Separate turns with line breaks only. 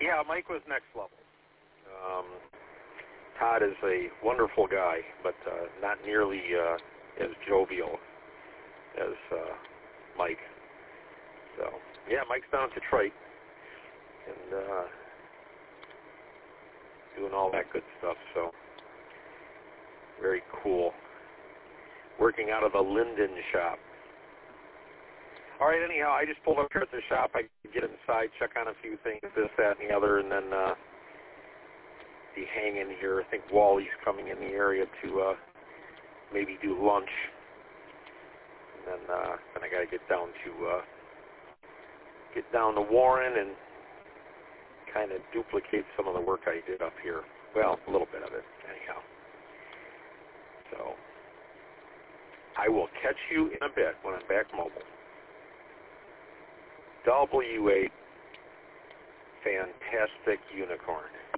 yeah, Mike was next level. Todd is a wonderful guy, but not nearly as jovial as Mike. So, yeah, Mike's down in Detroit and doing all that good stuff, so very cool. Working out of the Linden shop. All right, anyhow, I just pulled up here at the shop. I could get inside, check on a few things, this, that, and the other, and then be hanging here. I think Wally's coming in the area to maybe do lunch. And then I got to get down to Warren and kind of duplicate some of the work I did up here. Well, a little bit of it, anyhow. So I will catch you in a bit when I'm back mobile. W8, fantastic unicorn.